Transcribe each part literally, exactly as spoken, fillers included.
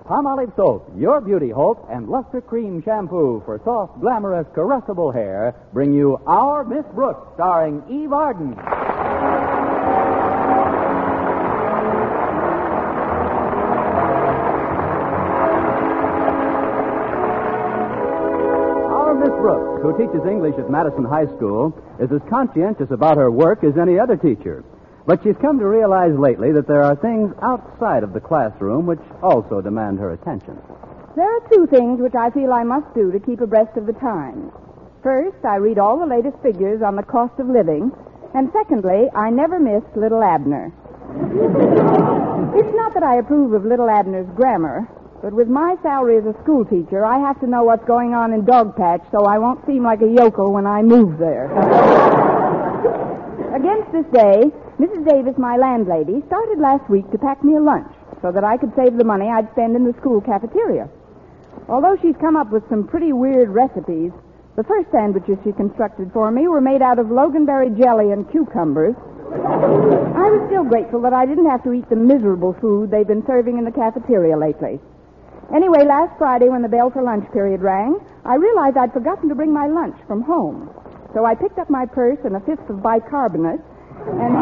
Palmolive Soap, Your Beauty Hope, and Luster Cream Shampoo for soft, glamorous, caressable hair bring you Our Miss Brooks, starring Eve Arden. Our Miss Brooks, who teaches English at Madison High School, is as conscientious about her work as any other teacher. But she's come to realize lately that there are things outside of the classroom which also demand her attention. There are two things which I feel I must do to keep abreast of the times. First, I read all the latest figures on the cost of living. And secondly, I never miss Little Abner. It's not that I approve of Little Abner's grammar, but with my salary as a school teacher, I have to know what's going on in Dogpatch so I won't seem like a yokel when I move there. Against this day, Missus Davis, my landlady, started last week to pack me a lunch so that I could save the money I'd spend in the school cafeteria. Although she's come up with some pretty weird recipes, the first sandwiches she constructed for me were made out of loganberry jelly and cucumbers. I was still grateful that I didn't have to eat the miserable food they've been serving in the cafeteria lately. Anyway, last Friday when the bell for lunch period rang, I realized I'd forgotten to bring my lunch from home. So I picked up my purse and a fifth of bicarbonate, and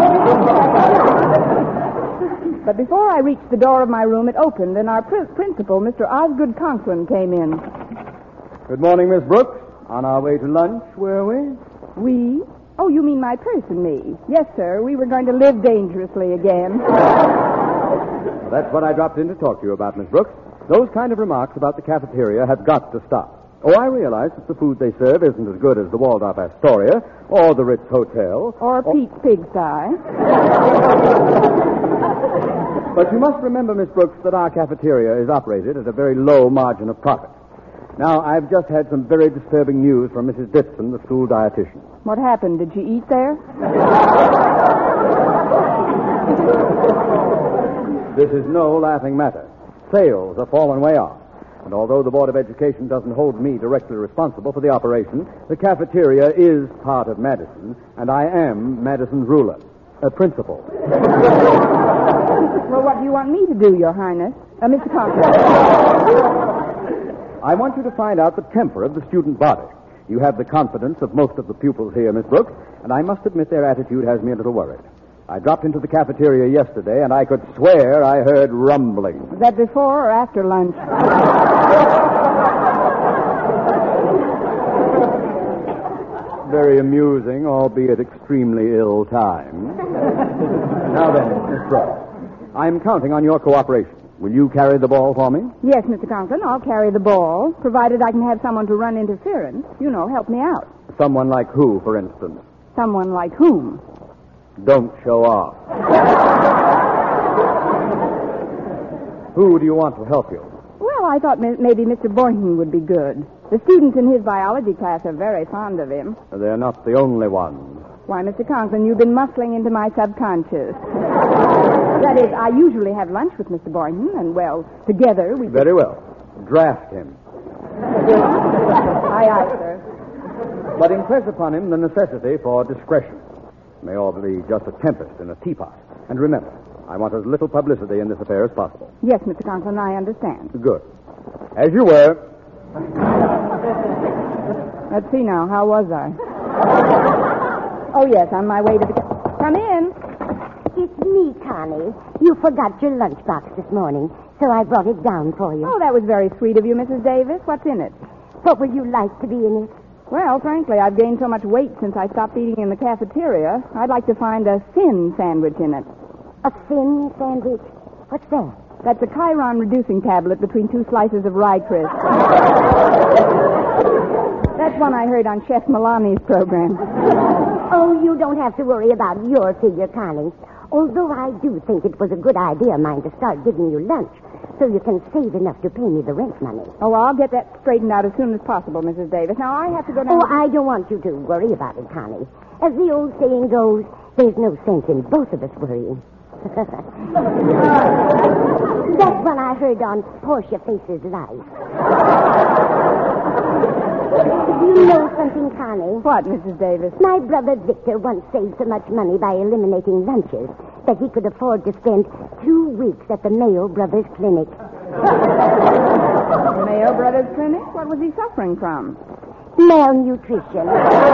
but before I reached the door of my room, it opened, and our pr- principal, Mister Osgood Conklin, came in. Good morning, Miss Brooks. On our way to lunch, were we? We? Oh, you mean my purse and me? Yes, sir. We were going to live dangerously again. Well, that's what I dropped in to talk to you about, Miss Brooks. Those kind of remarks about the cafeteria have got to stop. Oh, I realize that the food they serve isn't as good as the Waldorf Astoria or the Ritz Hotel. Or Pete's Pigsty. But you must remember, Miss Brooks, that our cafeteria is operated at a very low margin of profit. Now, I've just had some very disturbing news from Missus Ditson, the school dietitian. What happened? Did she eat there? This is no laughing matter. Sales are falling way off. And although the Board of Education doesn't hold me directly responsible for the operation, the cafeteria is part of Madison, and I am Madison's ruler, a principal. Well, what do you want me to do, Your Highness? Uh, Mister Conklin. I want you to find out the temper of the student body. You have the confidence of most of the pupils here, Miss Brooks, and I must admit their attitude has me a little worried. I dropped into the cafeteria yesterday, and I could swear I heard rumbling. Was that before or after lunch? Very amusing, albeit extremely ill-timed. Now then, Miss Brooks, I'm counting on your cooperation. Will you carry the ball for me? Yes, Mister Conklin, I'll carry the ball, provided I can have someone to run interference. You know, help me out. Someone like who, for instance? Someone like whom? Don't show off. Who do you want to help you? Well, I thought maybe Mister Boynton would be good. The students in his biology class are very fond of him. They're not the only ones. Why, Mister Conklin, you've been muscling into my subconscious. That is, I usually have lunch with Mister Boynton, and, well, together we... Very well. Draft him. Aye, aye, sir. But impress upon him the necessity for discretion. It may all be just a tempest in a teapot. And remember, I want as little publicity in this affair as possible. Yes, Mister Conklin, I understand. Good. As you were. Let's see now. How was I? Oh, yes, on my way to the... Come in. It's me, Connie. You forgot your lunchbox this morning, so I brought it down for you. Oh, that was very sweet of you, Missus Davis. What's in it? What would you like to be in it? Well, frankly, I've gained so much weight since I stopped eating in the cafeteria. I'd like to find a thin sandwich in it. A thin sandwich? What's that? That's a Chiron reducing tablet between two slices of rye crisp. That's one I heard on Chef Milani's program. Oh, you don't have to worry about your figure, Connie. Although I do think it was a good idea of mine to start giving you lunch so you can save enough to pay me the rent money. Oh, well, I'll get that straightened out as soon as possible, Missus Davis. Now, I have to go down... Oh, I don't want you to worry about it, Connie. As the old saying goes, there's no sense in both of us worrying. That's what I heard on Portia Faces Live. Do you know something, Connie? What, Missus Davis? My brother Victor once saved so much money by eliminating lunches that he could afford to spend two weeks at the Mayo Brothers Clinic. Mayo Brothers Clinic? What was he suffering from? Malnutrition.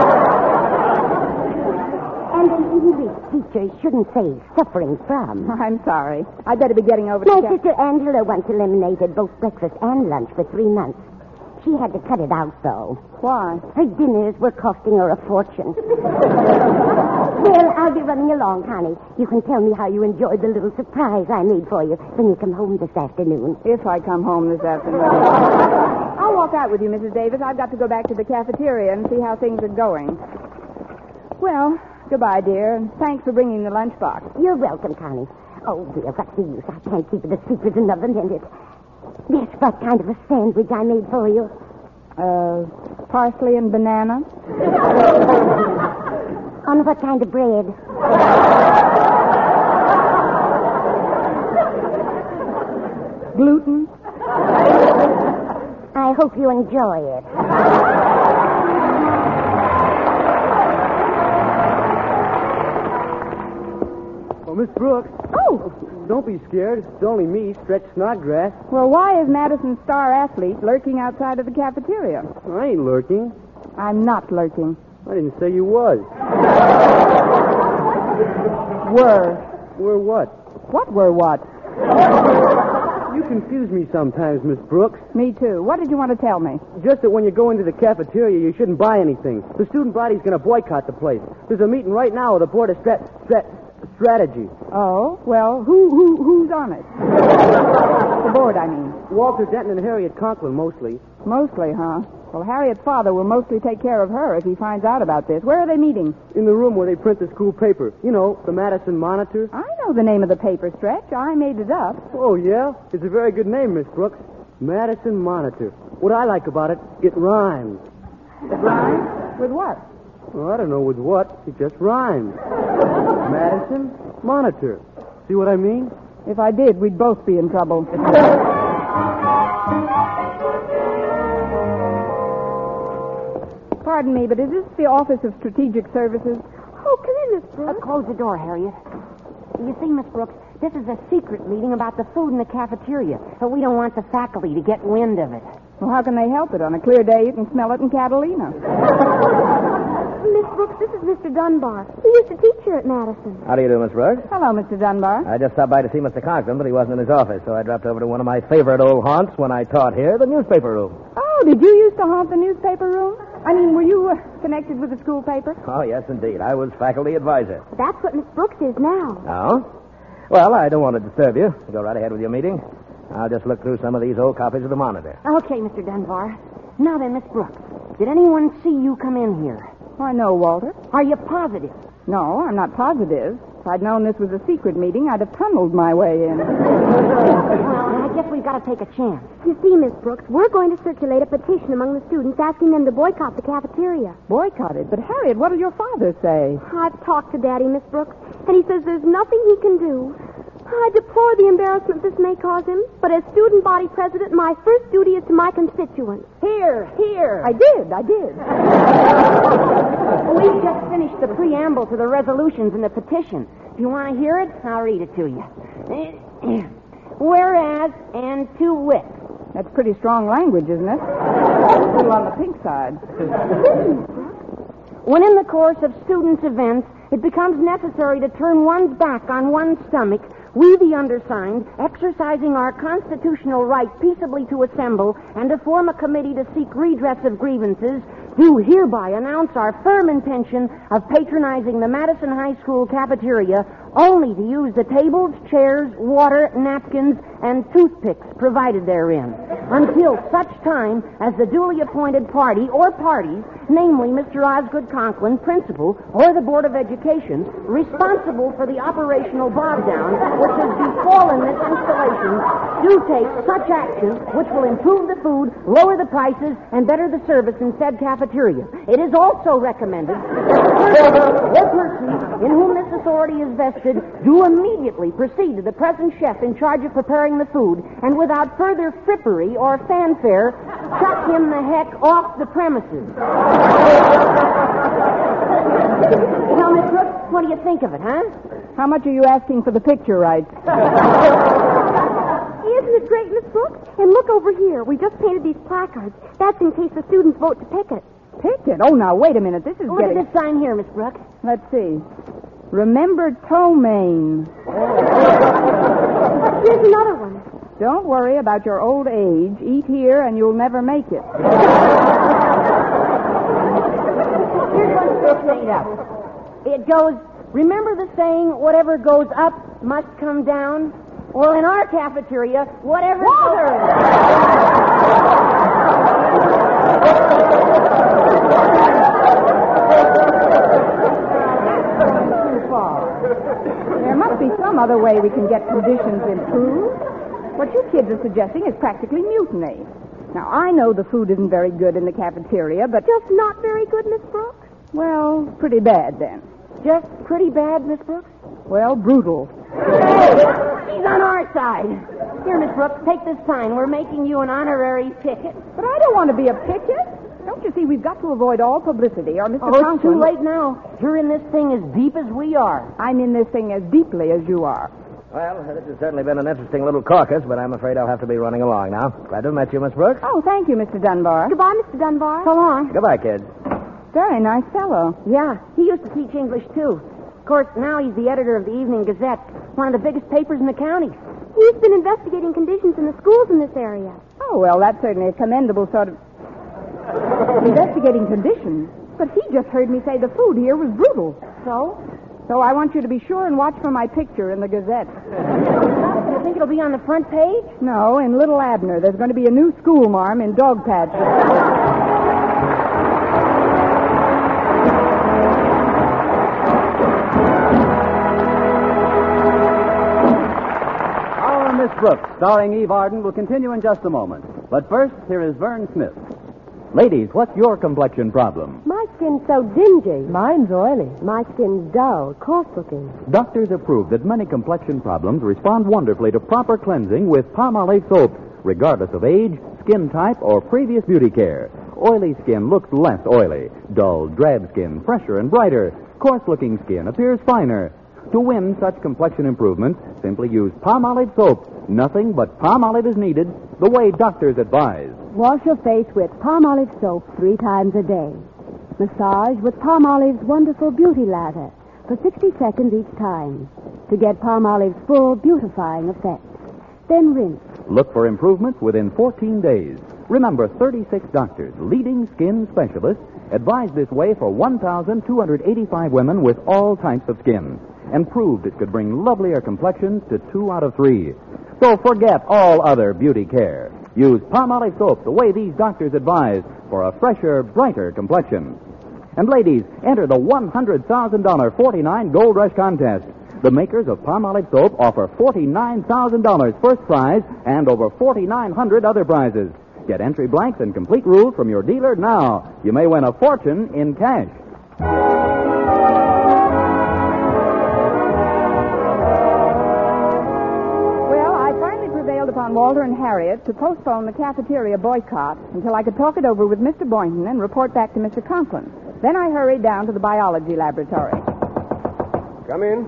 And an English teacher shouldn't say suffering from. I'm sorry. I'd better be getting over My to... sister Angela once eliminated both breakfast and lunch for three months. She had to cut it out, though. Why? Her dinners were costing her a fortune. Well, I'll be running along, Connie. You can tell me how you enjoyed the little surprise I made for you when you come home this afternoon. If I come home this afternoon. I'll walk out with you, Missus Davis. I've got to go back to the cafeteria and see how things are going. Well, goodbye, dear, and thanks for bringing the lunchbox. You're welcome, Connie. Oh, dear, what's the use? I can't keep it a secret another minute. Guess what kind of a sandwich I made for you? Uh, parsley and banana. On what kind of bread? Gluten. I hope you enjoy it. Oh, Miss Brooks. Oh! Don't be scared. It's only me, Stretch Snodgrass. Well, why is Madison's star athlete lurking outside of the cafeteria? I ain't lurking. I'm not lurking. I didn't say you was. Were. Were what? What were what? You confuse me sometimes, Miss Brooks. Me too. What did you want to tell me? Just that when you go into the cafeteria, you shouldn't buy anything. The student body's going to boycott the place. There's a meeting right now with the Board of Strat... Strat... Strategy. Oh, well, who who who's on it? The board, I mean. Walter Denton and Harriet Conklin, mostly. Mostly, huh? Well, Harriet's father will mostly take care of her if he finds out about this. Where are they meeting? In the room where they print the school paper. You know, the Madison Monitor. I know the name of the paper, Stretch. I made it up. Oh, yeah? It's a very good name, Miss Brooks. Madison Monitor. What I like about it, it rhymes. It rhymes? With what? Well, I don't know with what. It just rhymes. Madison Monitor. See what I mean? If I did, we'd both be in trouble. Pardon me, but is this the Office of Strategic Services? Oh, come in, Miss Brooks. Uh, close the door, Harriet. You see, Miss Brooks, this is a secret meeting about the food in the cafeteria, but we don't want the faculty to get wind of it. Well, how can they help it? On a clear day, you can smell it in Catalina. Miss Brooks, this is Mister Dunbar. He used to teach here at Madison. How do you do, Miss Brooks? Hello, Mister Dunbar. I just stopped by to see Mister Conklin, but he wasn't in his office, so I dropped over to one of my favorite old haunts when I taught here, the newspaper room. Oh, did you used to haunt the newspaper room? I mean, were you uh, connected with the school paper? Oh, yes, indeed. I was faculty advisor. That's what Miss Brooks is now. Oh? Well, I don't want to disturb you. Go right ahead with your meeting. I'll just look through some of these old copies of the Monitor. Okay, Mister Dunbar. Now then, Miss Brooks, did anyone see you come in here? I know, Walter. Are you positive? No, I'm not positive. If I'd known this was a secret meeting, I'd have tunneled my way in. Well, I guess we've got to take a chance. You see, Miss Brooks, we're going to circulate a petition among the students asking them to boycott the cafeteria. Boycotted. But, Harriet, what did your father say? I've talked to Daddy, Miss Brooks, and he says there's nothing he can do. I deplore the embarrassment this may cause him, but as student body president, my first duty is to my constituents. Here, here. I did, I did. We've just finished the preamble to the resolutions and the petition. If you want to hear it, I'll read it to you. Whereas, and to wit. That's pretty strong language, isn't it? A little on the pink side. When in the course of students' events, it becomes necessary to turn one's back on one's stomach, we, the undersigned, exercising our constitutional right peaceably to assemble and to form a committee to seek redress of grievances, do hereby announce our firm intention of patronizing the Madison High School cafeteria only to use the tables, chairs, water, napkins, and toothpicks provided therein, until such time as the duly appointed party or parties, namely Mister Osgood Conklin, principal, or the Board of Education, responsible for the operational bog-down which has befallen this installation, do take such action which will improve the food, lower the prices, and better the service in said cafeteria. It is also recommended that the person or persons in whom this authority is vested do immediately proceed to the present chef in charge of preparing the food, and without further frippery or fanfare, chuck him the heck off the premises. Now, Miss Brooks, what do you think of it, huh? How much are you asking for the picture rights? Isn't it great, Miss Brooks, and look over here. We just painted these placards. That's in case the students vote to pick it. Pick it? Oh, now, wait a minute. This is Look getting... at this sign here, Miss Brooks. Let's see. Remember Ptomaine. Here's another one. Don't worry about your old age. Eat here and you'll never make it. Here's one Brooks made up. It goes, remember the saying, whatever goes up must come down? Well, in our cafeteria, whatever goes... There must be some other way we can get conditions improved. What you kids are suggesting is practically mutiny. Now, I know the food isn't very good in the cafeteria, but... Just not very good, Miss Brooks? Well, pretty bad, then. Just pretty bad, Miss Brooks? Well, brutal. Hey, he's on our side. Here, Miss Brooks, take this sign. We're making you an honorary picket. But I don't want to be a picket. Don't you see, we've got to avoid all publicity, or Mister Oh, it's Conklin... too late now. You're in this thing as deep as we are. I'm in this thing as deeply as you are. Well, this has certainly been an interesting little caucus, but I'm afraid I'll have to be running along now. Glad to have met you, Miss Brooks. Oh, thank you, Mister Dunbar. Goodbye, Mister Dunbar. So long. Goodbye, kids. Very nice fellow. Yeah, he used to teach English, too. Of course, now he's the editor of the Evening Gazette, one of the biggest papers in the county. He's been investigating conditions in the schools in this area. Oh, well, that's certainly a commendable sort of... investigating conditions. But he just heard me say the food here was brutal. So? So I want you to be sure and watch for my picture in the Gazette. You think it'll be on the front page? No, in Little Abner. There's going to be a new school marm in Dog Patch. Our Miss Brooks, starring Eve Arden, will continue in just a moment. But first, here is Vern Smith. Ladies, what's your complexion problem? My skin's so dingy. Mine's oily. My skin's dull, coarse-looking. Doctors have proved that many complexion problems respond wonderfully to proper cleansing with Palmolive soap, regardless of age, skin type, or previous beauty care. Oily skin looks less oily. Dull, drab skin, fresher and brighter. Coarse-looking skin appears finer. To win such complexion improvements, simply use Palmolive soap. Nothing but Palmolive is needed, the way doctors advise. Wash your face with Palmolive soap three times a day. Massage with Palmolive's wonderful beauty lather for sixty seconds each time to get Palmolive's full beautifying effect. Then rinse. Look for improvements within fourteen days. Remember, thirty-six doctors, leading skin specialists, advised this way for one thousand two hundred eighty-five women with all types of skin, and proved it could bring lovelier complexions to two out of three. So forget all other beauty care. Use Palmolive soap the way these doctors advise for a fresher, brighter complexion. And ladies, enter the one hundred thousand dollars forty-nine Gold Rush contest. The makers of Palmolive soap offer forty-nine thousand dollars first prize and over forty-nine hundred other prizes. Get entry blanks and complete rules from your dealer now. You may win a fortune in cash. Upon Walter and Harriet to postpone the cafeteria boycott until I could talk it over with Mister Boynton and report back to Mister Conklin. Then I hurried down to the biology laboratory. Come in.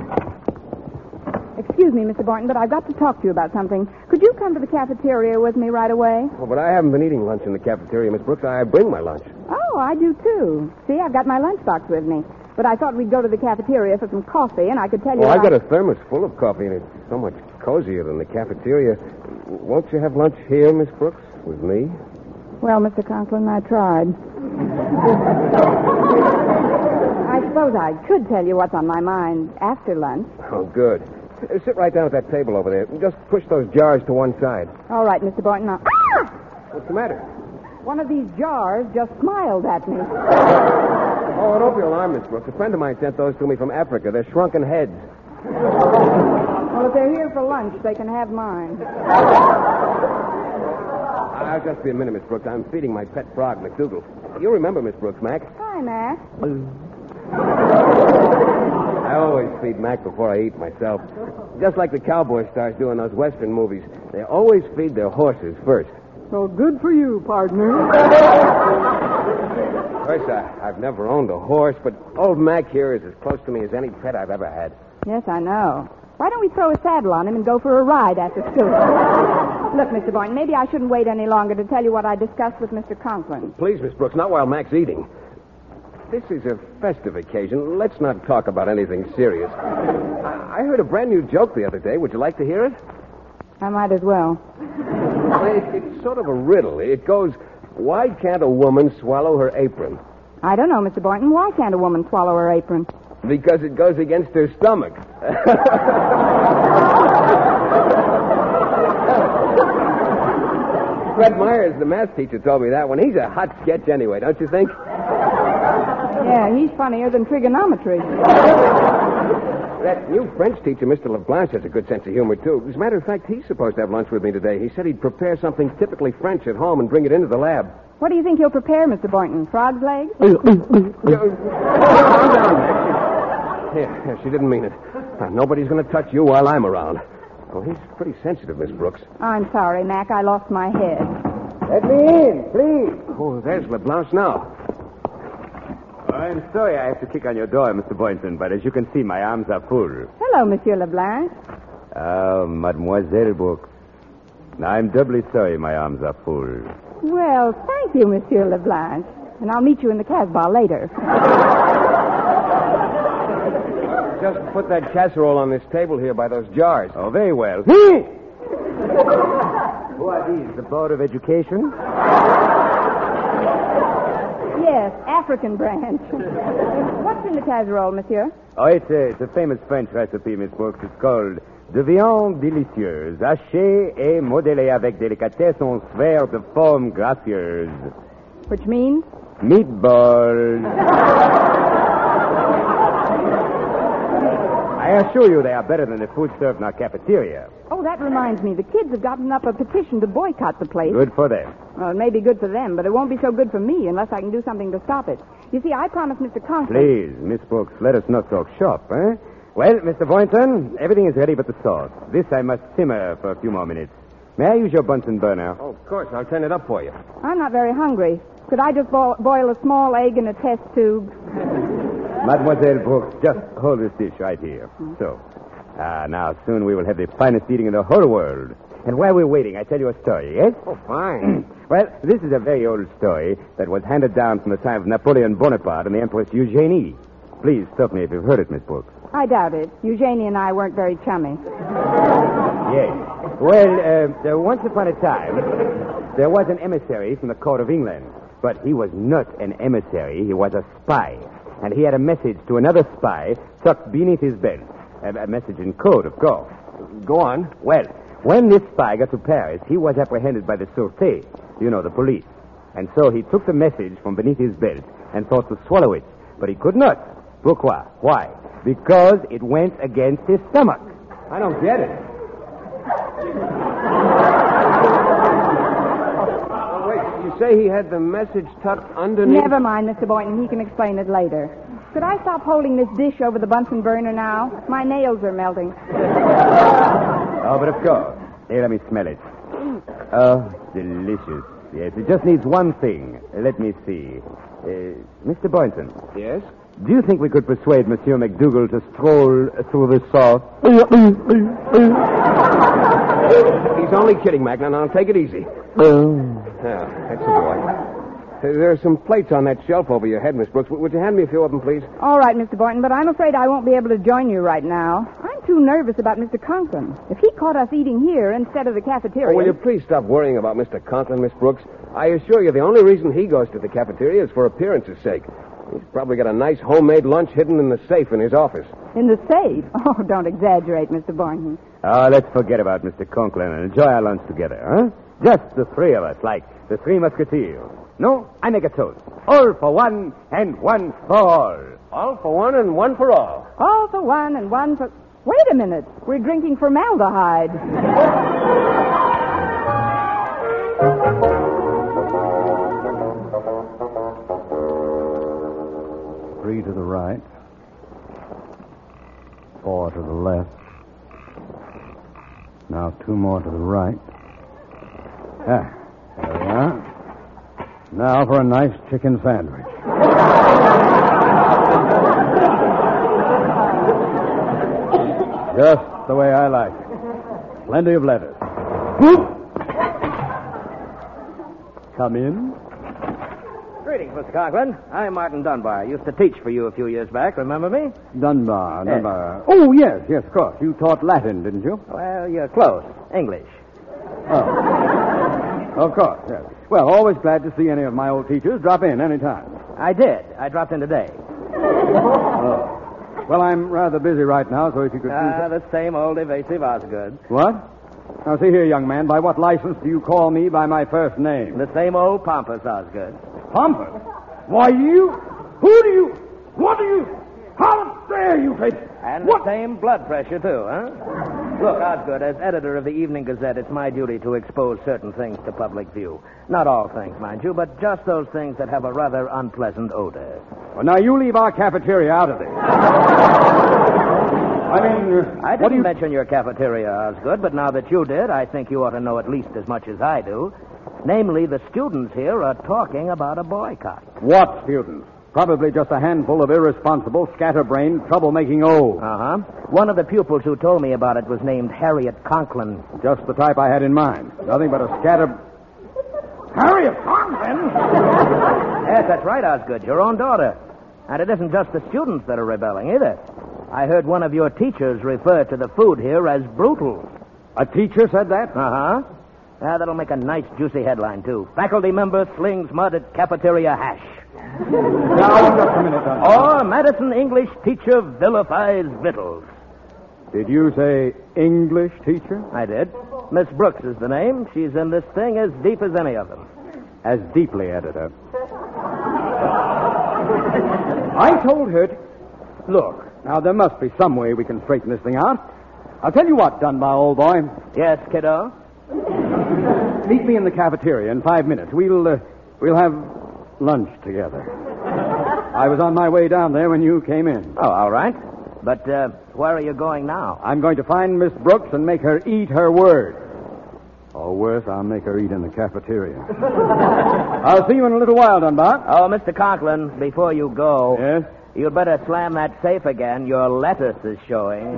Excuse me, Mister Boynton, but I've got to talk to you about something. Could you come to the cafeteria with me right away? Oh, but I haven't been eating lunch in the cafeteria, Miss Brooks. I bring my lunch. Oh, I do too. See, I've got my lunchbox with me. But I thought we'd go to the cafeteria for some coffee, and I could tell you... Well, I've I... got a thermos full of coffee, and it's so much cozier than the cafeteria. Won't you have lunch here, Miss Brooks, with me? Well, Mister Conklin, I tried. I suppose I could tell you what's on my mind after lunch. Oh, good. Uh, Sit right down at that table over there. Just push those jars to one side. All right, Mister Boynton. I'll... Ah! What's the matter? One of these jars just smiled at me. Oh, don't be alarmed, Miss Brooks. A friend of mine sent those to me from Africa. They're shrunken heads. Well, if they're here for lunch, they can have mine. I'll just be a minute, Miss Brooks. I'm feeding my pet frog, McDougal. You remember Miss Brooks, Mac? Hi, Mac. I always feed Mac before I eat myself. Just like the cowboy stars do in those Western movies. They always feed their horses first. So good for you, partner. Of course, I, I've never owned a horse, but old Mac here is as close to me as any pet I've ever had. Yes, I know. Why don't we throw a saddle on him and go for a ride after school? Look, Mister Boynton, maybe I shouldn't wait any longer to tell you what I discussed with Mister Conklin. Please, Miss Brooks, not while Mac's eating. This is a festive occasion. Let's not talk about anything serious. I I heard a brand new joke the other day. Would you like to hear it? I might as well. Well, it, it's sort of a riddle. It goes, why can't a woman swallow her apron? I don't know, Mister Boynton. Why can't a woman swallow her apron? Because it goes against her stomach. Fred Myers, the math teacher, told me that one. He's a hot sketch anyway, don't you think? Yeah, he's funnier than trigonometry. That new French teacher, Mister LeBlanc, has a good sense of humor, too. As a matter of fact, he's supposed to have lunch with me today. He said he'd prepare something typically French at home and bring it into the lab. What do you think he'll prepare, Mister Boynton? Frog's legs? Calm down, Max. Yeah, yeah, she didn't mean it. Uh, nobody's going to touch you while I'm around. Well, he's pretty sensitive, Miss Brooks. I'm sorry, Mac. I lost my head. Let me in, please. Oh, there's LeBlanc now. I'm sorry I have to kick on your door, Mister Boynton, but as you can see, my arms are full. Hello, Monsieur LeBlanc. Oh, Mademoiselle Brooks. I'm doubly sorry my arms are full. Well, thank you, Monsieur LeBlanc. And I'll meet you in the Casbah later. Just put that casserole on this table here by those jars. Oh, very well. Who are these, the Board of Education? Yes, African branch. What's in the casserole, monsieur? Oh, it's a, it's a famous French recipe, Miss Brooks. It's called de viande délicieuse, hachée et modelée avec délicatesse en sphères de forme gracieuse. Which means? Meatballs. I assure you they are better than the food served in our cafeteria. Oh, that reminds me. The kids have gotten up a petition to boycott the place. Good for them. Well, it may be good for them, but it won't be so good for me unless I can do something to stop it. You see, I promised Mister Conklin... Please, Miss Brooks, let us not talk shop, eh? Well, Mister Boynton, everything is ready but the sauce. This I must simmer for a few more minutes. May I use your Bunsen burner? Oh, of course. I'll turn it up for you. I'm not very hungry. Could I just bo- boil a small egg in a test tube? Mademoiselle Brooks, just hold this dish right here. Mm-hmm. So. Ah, now soon we will have the finest eating in the whole world. And while we're waiting, I tell you a story, yes? Oh, fine. Well, this is a very old story that was handed down from the time of Napoleon Bonaparte and the Empress Eugenie. Please stop me if you've heard it, Miss Brooks. I doubt it. Eugenie and I weren't very chummy. Yes. Well, uh, uh, once upon a time, there was an emissary from the court of England. But he was not an emissary. He was a spy. And he had a message to another spy tucked beneath his belt. A, a message in code, of course. Go on. Well, when this spy got to Paris, he was apprehended by the Sûreté, you know, the police. And so he took the message from beneath his belt and thought to swallow it. But he could not. Pourquoi? Why? Because it went against his stomach. I don't get it. Oh, wait, you say he had the message tucked underneath? Never mind, Mister Boynton. He can explain it later. Could I stop holding this dish over the Bunsen burner now? My nails are melting. Oh, but of course. Here, let me smell it. Oh, delicious. Yes, it just needs one thing. Let me see. Uh, Mister Boynton. Yes? Do you think we could persuade Monsieur McDougal to stroll through the sauce? He's only kidding, Mac. Now, now, take it easy. Oh. Yeah, that's a boy. There are some plates on that shelf over your head, Miss Brooks. Would you hand me a few of them, please? All right, Mister Boynton, but I'm afraid I won't be able to join you right now. I'm too nervous about Mister Conklin. If he caught us eating here instead of the cafeteria... Oh, will you please stop worrying about Mister Conklin, Miss Brooks? I assure you the only reason he goes to the cafeteria is for appearance's sake. He's probably got a nice homemade lunch hidden in the safe in his office. In the safe? Oh, don't exaggerate, Mister Boynton. Oh, let's forget about Mister Conklin and enjoy our lunch together, huh? Just the three of us, like the Three Musketeers. No, I make a toast. All for one and one for all. All for one and one for all. All for one and one for... Wait a minute. We're drinking formaldehyde. Three to the right. Four to the left. Now two more to the right. Ah, there we are. Now for a nice chicken sandwich. Just the way I like it. Plenty of lettuce. come in? Greetings, Mister Conklin. I'm Martin Dunbar. I used to teach for you a few years back. Remember me? Dunbar, Yes. Dunbar. Oh, yes, yes, of course. You taught Latin, didn't you? Well, you're close. English. Oh. Of course, yes. Well, always glad to see any of my old teachers. Drop in any time. I did. I dropped in today. Oh. Well, I'm rather busy right now, so if you could... Ah, the same old evasive Osgood. What? Now, see here, young man. By what license do you call me by my first name? The same old pompous Osgood. Pompous? Why, you? Who do you... What do you... How dare you take... And What? the same blood pressure, too, huh? Look, Osgood, as editor of the Evening Gazette, it's my duty to expose certain things to public view. Not all things, mind you, but just those things that have a rather unpleasant odor. Well, now, you leave our cafeteria out of this. I mean... Uh, I what do didn't you... mention your cafeteria, Osgood, but now that you did, I think you ought to know at least as much as I do. Namely, the students here are talking about a boycott. What students? Probably just a handful of irresponsible, scatterbrained, troublemaking olds. Uh-huh. One of the pupils who told me about it was named Harriet Conklin. Just the type I had in mind. Nothing but a scatter... Harriet Conklin? Yes, that's right, Osgood, your own daughter. And it isn't just the students that are rebelling, either. I heard one of your teachers refer to the food here as brutal. A teacher said that? Uh-huh. Ah, that'll make a nice, juicy headline, too. Faculty member slings mud at cafeteria hash. Now, just a minute, Dunbar. Or Madison English teacher vilifies victuals. Did you say English teacher? I did. Miss Brooks is the name. She's in this thing as deep as any of them. As deeply, editor. I told her to... Look, now, there must be some way we can straighten this thing out. I'll tell you what, Dunbar, old boy. Yes, kiddo? Meet me in the cafeteria in five minutes. We'll, uh, we'll have lunch together. I was on my way down there when you came in. Oh, all right. But uh, where are you going now? I'm going to find Miss Brooks and make her eat her word. Or worse, I'll make her eat in the cafeteria. I'll see you in a little while, Dunbar. Oh, Mister Conklin, before you go... Yes? You'd better slam that safe again. Your lettuce is showing.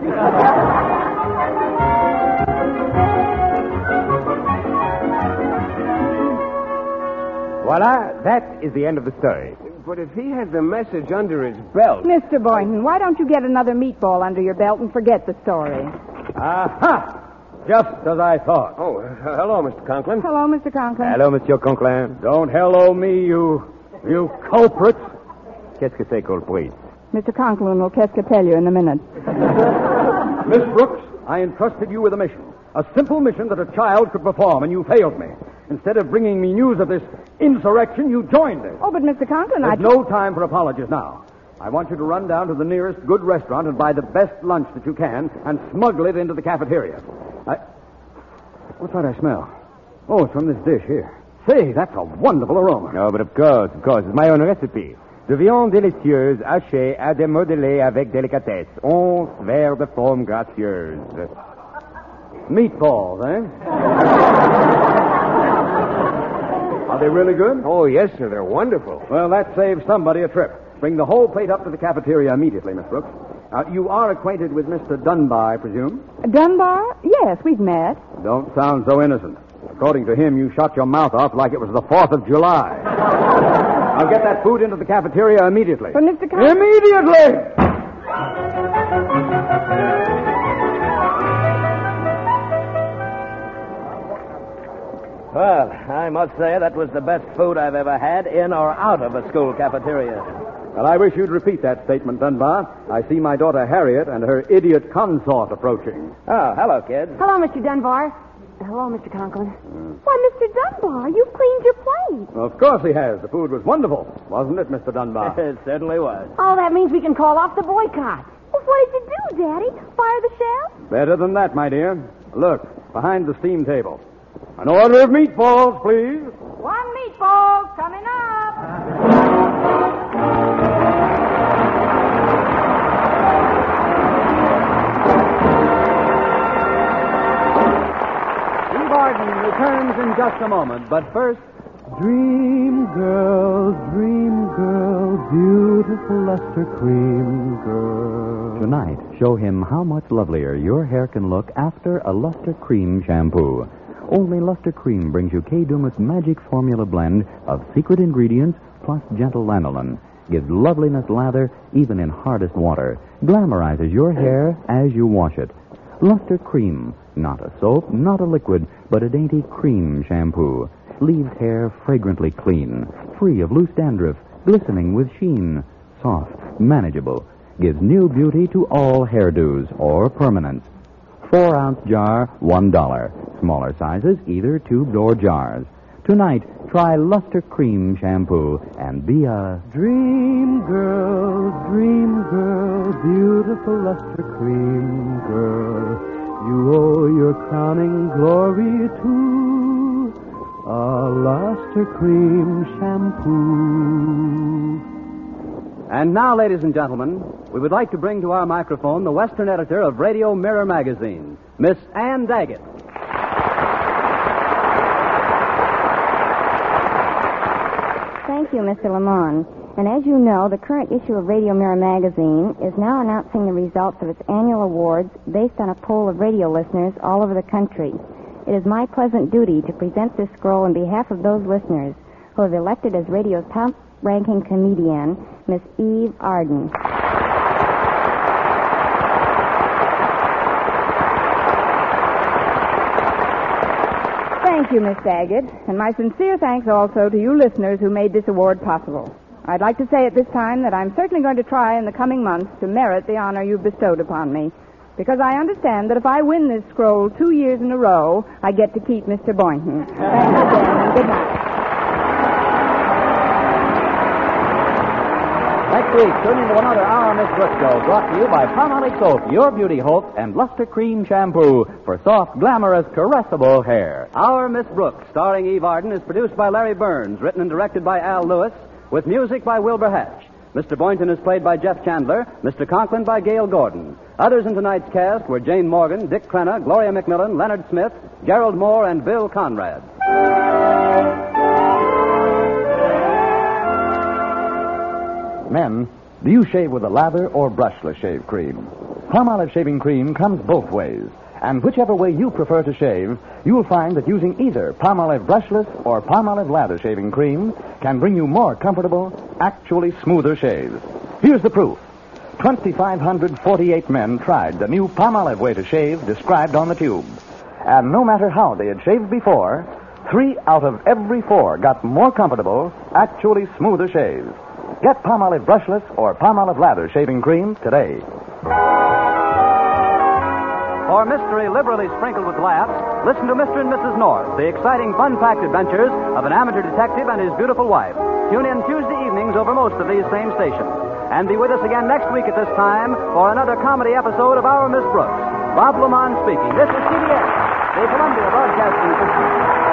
Voila, that is the end of the story. But if he had the message under his belt... Mister Boynton, why don't you get another meatball under your belt and forget the story? Aha! Just as I thought. Oh, uh, hello, Mister Conklin. Hello, Mister Conklin. Hello, Monsieur Conklin. Don't hello me, you... you culprits. Qu'est-ce que c'est, culprit? Mister Conklin will qu'est-ce que tell you in a minute. Miss Brooks, I entrusted you with a mission. A simple mission that a child could perform, and you failed me. Instead of bringing me news of this insurrection, you joined it. Oh, but Mister Conklin, I... There's no time for apologies now. I want you to run down to the nearest good restaurant and buy the best lunch that you can and smuggle it into the cafeteria. I... What's that I smell? Oh, it's from this dish here. Say, that's a wonderful aroma. No, but of course, of course. It's my own recipe. De viande délicieuse hachée à démodeler avec délicatesse. Onze verres de forme gracieuse. Meatballs, eh? Are they really good? Oh, yes, sir. They're wonderful. Well, that saves somebody a trip. Bring the whole plate up to the cafeteria immediately, Miss Brooks. Now, you are acquainted with Mister Dunbar, I presume? Dunbar? Yes, we've met. Don't sound so innocent. According to him, you shut your mouth off like it was the fourth of July. Now, get that food into the cafeteria immediately. But Mister Con- Immediately! Well, I must say that was the best food I've ever had in or out of a school cafeteria. Well, I wish you'd repeat that statement, Dunbar. I see my daughter Harriet and her idiot consort approaching. Oh, hello, kids. Hello, Mister Dunbar. Hello, Mister Conklin. Why, Mister Dunbar, you've cleaned your plate. Of course he has. The food was wonderful, wasn't it, Mister Dunbar? It certainly was. Oh, that means we can call off the boycott. Well, what did you do, Daddy? Fire the chef? Better than that, my dear. Look, behind the steam table. An order of meatballs, please. One meatball coming up. Steve Arden returns in just a moment, but first... Dream girl, dream girl, beautiful luster cream girl. Tonight, show him how much lovelier your hair can look after a luster cream shampoo. only Luster Cream brings you Kay Daumit's magic formula blend of secret ingredients plus gentle lanolin. Gives loveliness lather even in hardest water. Glamorizes your hair as you wash it. Luster Cream, not a soap, not a liquid, but a dainty cream shampoo. Leaves hair fragrantly clean, free of loose dandruff, glistening with sheen. Soft, manageable. Gives new beauty to all hairdos or permanents. Four ounce jar, one dollar. Smaller sizes, either tubed or jars. Tonight, try Luster Cream Shampoo and be a dream girl, dream girl, beautiful Luster Cream girl. You owe your crowning glory to a Luster Cream Shampoo. And now, ladies and gentlemen, we would like to bring to our microphone the Western editor of Radio Mirror magazine, Miss Ann Daggett. Thank you, Mister Lamont. And as you know, the current issue of Radio Mirror magazine is now announcing the results of its annual awards based on a poll of radio listeners all over the country. It is my pleasant duty to present this scroll on behalf of those listeners who have elected as radio's top-ranking comedian, Miss Eve Arden. Thank you, Miss Daggett, and my sincere thanks also to you listeners who made this award possible. I'd like to say at this time that I'm certainly going to try in the coming months to merit the honor you've bestowed upon me, because I understand that if I win this scroll two years in a row, I get to keep Mister Boynton. Thank you again, and good night. Next week, tune into another hour of Miss Brooks Show, brought to you by Palmolive Soap, Your Beauty Hope, and Luster Cream Shampoo for soft, glamorous, caressable hair. Our Miss Brooks, starring Eve Arden, is produced by Larry Burns, written and directed by Al Lewis, with music by Wilbur Hatch. Mister Boynton is played by Jeff Chandler, Mister Conklin by Gail Gordon. Others in tonight's cast were Jane Morgan, Dick Crenna, Gloria McMillan, Leonard Smith, Gerald Moore, and Bill Conrad. Men, do you shave with a lather or brushless shave cream? Palmolive shaving cream comes both ways. And whichever way you prefer to shave, you'll find that using either Palmolive brushless or Palmolive lather shaving cream can bring you more comfortable, actually smoother shaves. Here's the proof. two thousand five hundred forty-eight men tried the new Palmolive way to shave described on the tube. And no matter how they had shaved before, three out of every four got more comfortable, actually smoother shaves. Get Palmolive brushless or Palmolive lather shaving cream today. For mystery liberally sprinkled with laughs, listen to Mister and Missus North, the exciting, fun-packed adventures of an amateur detective and his beautiful wife. Tune in Tuesday evenings over most of these same stations. And be with us again next week at this time for another comedy episode of Our Miss Brooks. Bob Lamont speaking. This is C B S, the Columbia Broadcasting System.